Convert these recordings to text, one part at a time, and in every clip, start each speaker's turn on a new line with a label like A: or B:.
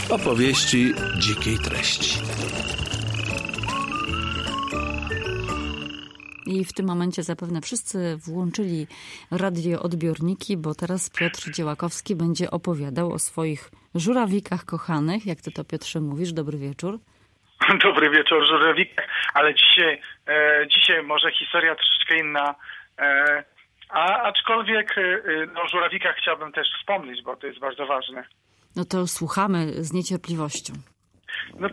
A: Opowieści dzikiej treści.
B: I w tym momencie zapewne wszyscy włączyli radioodbiorniki, bo teraz Piotr Dziełakowski będzie opowiadał o swoich żurawikach kochanych. Jak ty to, Piotrze, mówisz? Dobry wieczór.
C: Dobry wieczór, żurawikach, ale dzisiaj może historia troszeczkę inna. Aczkolwiek o żurawikach chciałbym też wspomnieć, bo to jest bardzo ważne.
B: No to słuchamy z niecierpliwością.
C: No,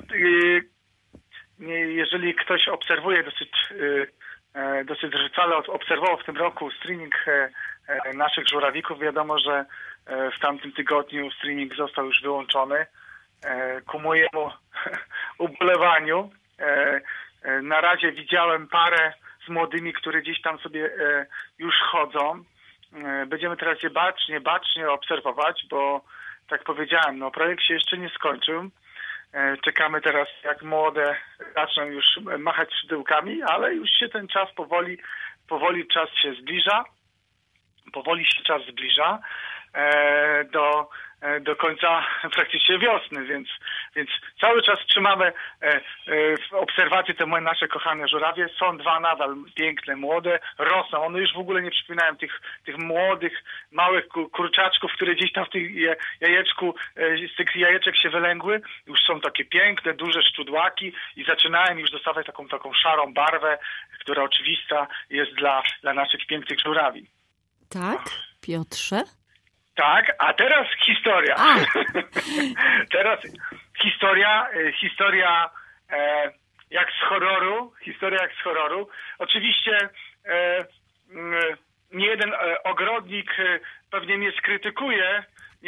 C: jeżeli ktoś obserwuje dosyć trwale obserwował w tym roku streaming naszych żurawików, wiadomo, że w tamtym tygodniu streaming został już wyłączony. Ku mojemu ubolewaniu. Na razie widziałem parę z młodymi, które gdzieś tam sobie już chodzą. Będziemy teraz je bacznie obserwować, bo tak powiedziałem, no projekt się jeszcze nie skończył. Czekamy teraz, jak młode zaczną już machać szydełkami, ale już się ten czas powoli czas się zbliża. Do końca praktycznie wiosny, więc cały czas trzymamy w obserwacji te nasze kochane żurawie. Są dwa nadal piękne, młode, rosną. One już w ogóle nie przypominają tych młodych, małych kurczaczków, które gdzieś tam w tych z tych jajeczek się wylęgły. Już są takie piękne, duże szczudłaki i zaczynają już dostawać taką szarą barwę, która oczywista jest dla naszych pięknych żurawi.
B: Tak, Piotrze?
C: Tak, a teraz historia. Teraz historia jak z horroru. Historia jak z horroru. Oczywiście nie jeden ogrodnik pewnie mnie skrytykuje.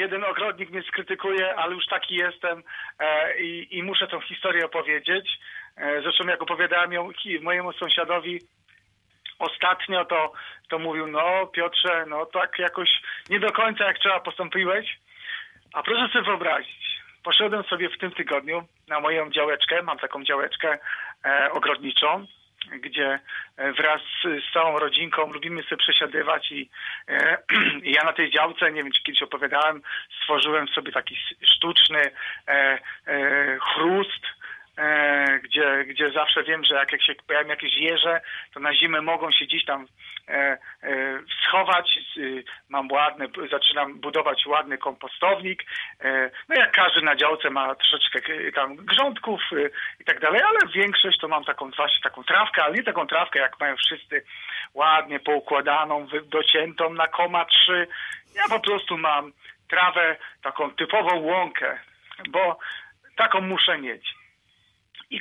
C: Ale już taki jestem i muszę tą historię opowiedzieć. Zresztą jak opowiadałem ją mojemu sąsiadowi ostatnio, to mówił, no Piotrze, no tak jakoś nie do końca jak trzeba postąpiłeś. A proszę sobie wyobrazić, poszedłem sobie w tym tygodniu na moją działeczkę, mam taką działeczkę ogrodniczą, gdzie wraz z całą rodzinką lubimy sobie przesiadywać i ja na tej działce, nie wiem czy kiedyś opowiadałem, stworzyłem sobie taki sztuczny chrust, gdzie zawsze wiem, że jak się pojawią jakieś jeże, to na zimę mogą się gdzieś tam schować. Zaczynam budować ładny kompostownik. No jak każdy na działce ma troszeczkę tam grządków i tak dalej, ale większość to mam właśnie taką trawkę, ale nie taką trawkę, jak mają wszyscy, ładnie poukładaną, dociętą na koma 3. Ja po prostu mam trawę, taką typową łąkę, bo taką muszę mieć. I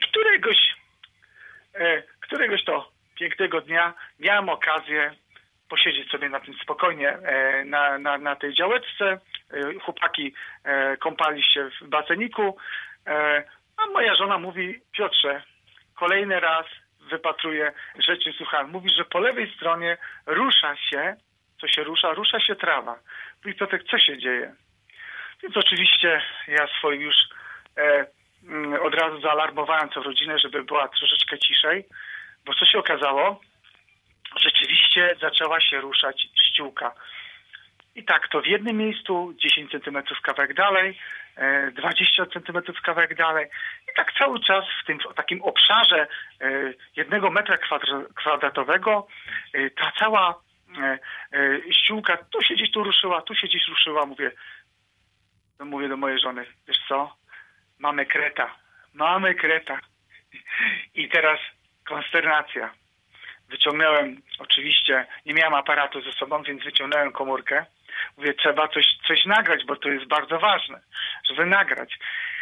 C: któregoś to pięknego dnia miałem okazję posiedzieć sobie na tym spokojnie na tej działeczce. Chłopaki kąpali się w baseniku, a moja żona mówi: Piotrze, kolejny raz wypatruję rzeczy, słucham. Mówi, że po lewej stronie rusza się, co się rusza? Rusza się trawa. Mówi: Piotrek, co się dzieje? Więc oczywiście ja swoim już od razu zaalarmowałem całą rodzinę, żeby była troszeczkę ciszej, bo co się okazało? Rzeczywiście zaczęła się ruszać ściółka. I tak to w jednym miejscu, 10 cm kawałek dalej, 20 cm kawałek dalej. I tak cały czas w tym takim obszarze 1 metra kwadratowego ta cała ściółka tu się gdzieś tu ruszyła, tu się gdzieś ruszyła. Mówię do mojej żony: wiesz co? Mamy kreta. I teraz konsternacja. Wyciągnąłem, oczywiście, nie miałem aparatu ze sobą, więc wyciągnąłem komórkę. Mówię, trzeba coś nagrać, bo to jest bardzo ważne, żeby nagrać.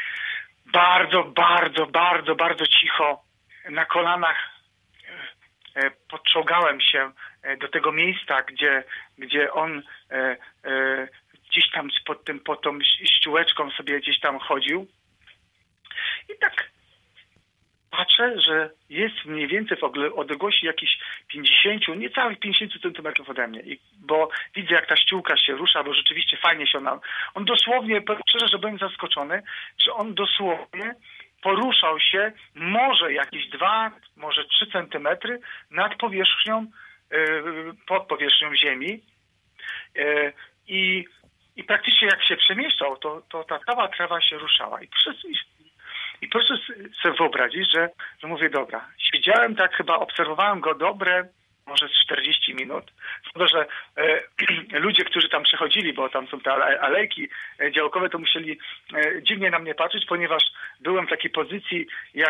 C: Bardzo cicho, na kolanach podczołgałem się do tego miejsca, gdzie on gdzieś tam pod tą ściółeczką sobie gdzieś tam chodził. I tak patrzę, że jest mniej więcej w odległości jakichś 50, niecałych 50 centymetrów ode mnie. Bo widzę, jak ta ściółka się rusza, bo rzeczywiście fajnie się on dosłownie, szczerze, że byłem zaskoczony, że on dosłownie poruszał się może jakieś 2, może 3 centymetry nad powierzchnią, pod powierzchnią ziemi. I i praktycznie jak się przemieszczał, to ta cała trawa się ruszała. I proszę sobie wyobrazić, że mówię, dobra, siedziałem tak, chyba obserwowałem go dobre, może z 40 minut. Sądzę, że ludzie, którzy tam przechodzili, bo tam są te alejki działkowe, to musieli dziwnie na mnie patrzeć, ponieważ byłem w takiej pozycji,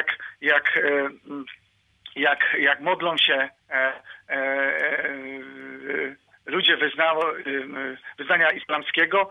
C: jak modlą się ludzie wyznania islamskiego,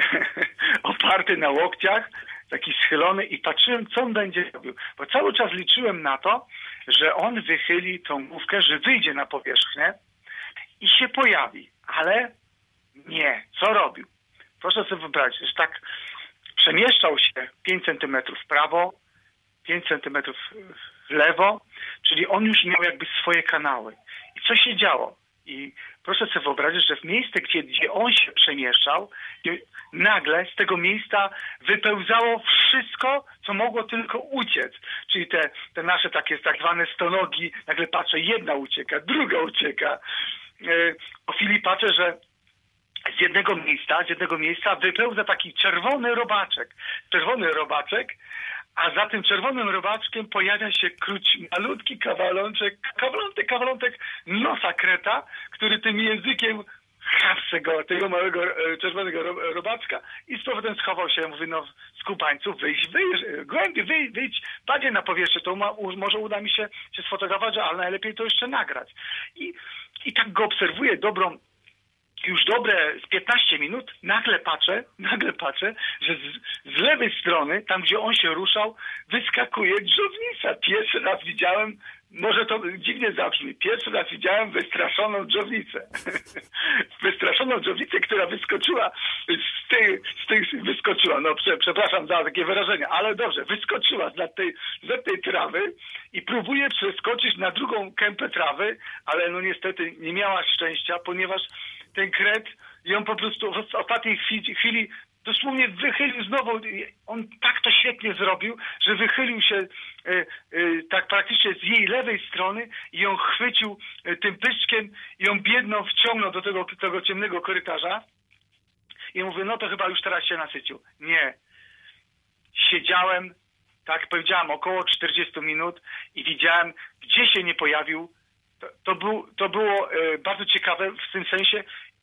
C: oparty na łokciach, taki schylony i patrzyłem, co on będzie robił. Bo cały czas liczyłem na to, że on wychyli tą główkę, że wyjdzie na powierzchnię i się pojawi. Ale nie. Co robił? Proszę sobie wyobrazić, że tak przemieszczał się 5 centymetrów w prawo, 5 centymetrów w lewo, czyli on już miał jakby swoje kanały. I co się działo? I proszę sobie wyobrazić, że w miejsce, gdzie on się przemieszczał, nagle z tego miejsca wypełzało wszystko, co mogło tylko uciec. Czyli te nasze takie tak zwane stonogi, nagle patrzę, jedna ucieka, druga ucieka. Po chwili patrzę, że z jednego miejsca wypełza taki czerwony robaczek, a za tym czerwonym robaczkiem pojawia się malutki kawalątek nosa kreta, który tym językiem chapse go, tego małego czerwonego robaczka i z powrotem schował się. Mówi, no skubańcu, wyjdź, bardziej na powierzchnię, to może uda mi się sfotografować, ale najlepiej to jeszcze nagrać. I tak go obserwuję już dobre z 15 minut, nagle patrzę, że z lewej strony, tam gdzie on się ruszał, wyskakuje dżownica. Pierwszy raz widziałem, może to dziwnie zabrzmi, wystraszoną dżownicę. Wystraszoną dżownicę, która wyskoczyła wyskoczyła, no przepraszam za takie wyrażenie, ale dobrze, wyskoczyła z tej trawy i próbuje przeskoczyć na drugą kępę trawy, ale no niestety nie miała szczęścia, ponieważ ten kret ją po prostu w ostatniej chwili dosłownie wychylił znowu. On tak to świetnie zrobił, że wychylił się tak praktycznie z jej lewej strony i ją chwycił tym pyszczkiem i ją biedną wciągnął do tego ciemnego korytarza. I mówię, no to chyba już teraz się nasycił. Nie. Siedziałem, tak powiedziałem, około 40 minut i widziałem, gdzie się nie pojawił. To było bardzo ciekawe w tym sensie,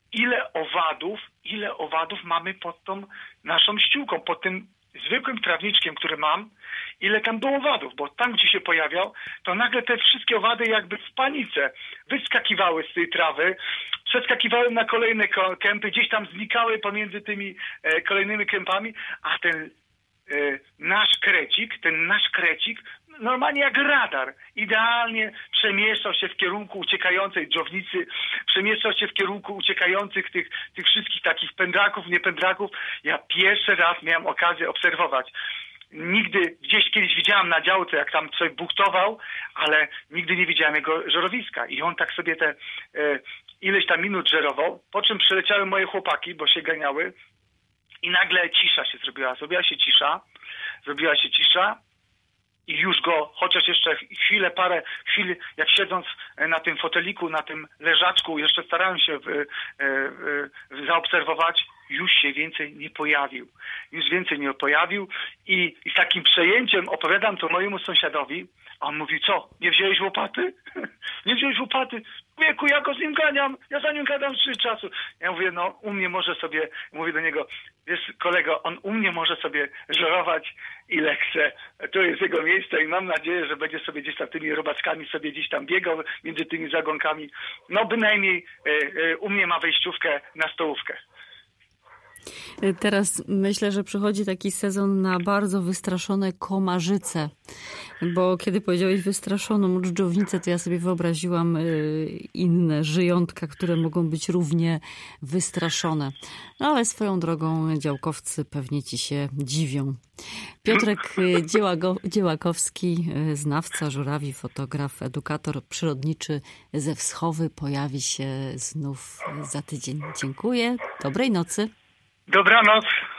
C: ile owadów mamy pod tą naszą ściółką, pod tym zwykłym trawniczkiem, który mam, ile tam było owadów, bo tam, gdzie się pojawiał, to nagle te wszystkie owady jakby w panice wyskakiwały z tej trawy, przeskakiwały na kolejne kępy, gdzieś tam znikały pomiędzy tymi kolejnymi kępami, a ten nasz krecik normalnie jak radar, idealnie przemieszczał się w kierunku uciekającej dżownicy, przemieszczał się w kierunku uciekających tych wszystkich takich pędraków, niepędraków. Ja pierwszy raz miałem okazję obserwować. Nigdy, gdzieś kiedyś widziałem na działce, jak tam coś buchtował, ale nigdy nie widziałem jego żerowiska. I on tak sobie te ileś tam minut żerował, po czym przyleciały moje chłopaki, bo się ganiały i nagle cisza się zrobiła. Zrobiła się cisza. I już go, chociaż jeszcze parę chwil, jak siedząc na tym foteliku, na tym leżaczku, jeszcze starałem się zaobserwować, już się więcej nie pojawił. I z takim przejęciem opowiadam to mojemu sąsiadowi, a on mówi, co, nie wziąłeś łopaty? Nie wziąłeś łopaty? Wieku, ja go z nim ganiam, ja za nim gadam 3 czasu. Ja mówię, no u mnie może sobie, mówię do niego, wiesz kolego, on u mnie może sobie żerować ile chce. To jest jego miejsce i mam nadzieję, że będzie sobie gdzieś tam tymi robaczkami sobie gdzieś tam biegał między tymi zagonkami. No bynajmniej u mnie ma wejściówkę na stołówkę.
B: Teraz myślę, że przychodzi taki sezon na bardzo wystraszone komarzyce, bo kiedy powiedziałeś wystraszoną dżdżownicę, to ja sobie wyobraziłam inne żyjątka, które mogą być równie wystraszone. No ale swoją drogą działkowcy pewnie ci się dziwią. Piotrek Dziełakowski, znawca żurawi, fotograf, edukator przyrodniczy ze Wschowy, pojawi się znów za tydzień. Dziękuję. Dobrej nocy.
C: Dobranoc.